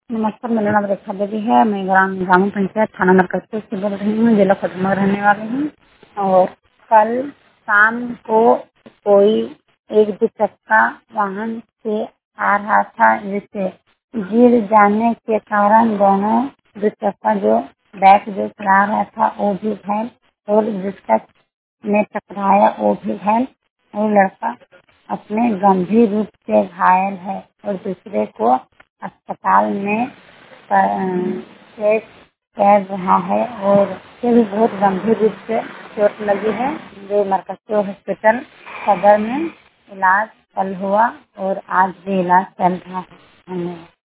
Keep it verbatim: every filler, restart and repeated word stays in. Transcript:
नमस्कार, मेरा नाम रेखा देवी है। मैं ग्राम ग्रामीण पंचायत थाना मरकजपुर से बोल रही हूँ, जिला कोडरमा रहने वाली हूँ। और कल शाम को कोई एक दुचक्का वाहन से आ रहा था, जिससे गिर जाने के कारण दोनों दुचक्का जो बैक जो चला रहा था वो भी घायल और जिसका में टकराया वो भी घायल और लड़का अपने गंभीर रूप से घायल है और दूसरे को अस्पताल में चेक कर रहा है और उसे भी बहुत गंभीर रूप से चोट लगी है, जो मरकजपुर हॉस्पिटल सदर में इलाज कल हुआ और आज भी इलाज चल रहा है। धन्यवाद।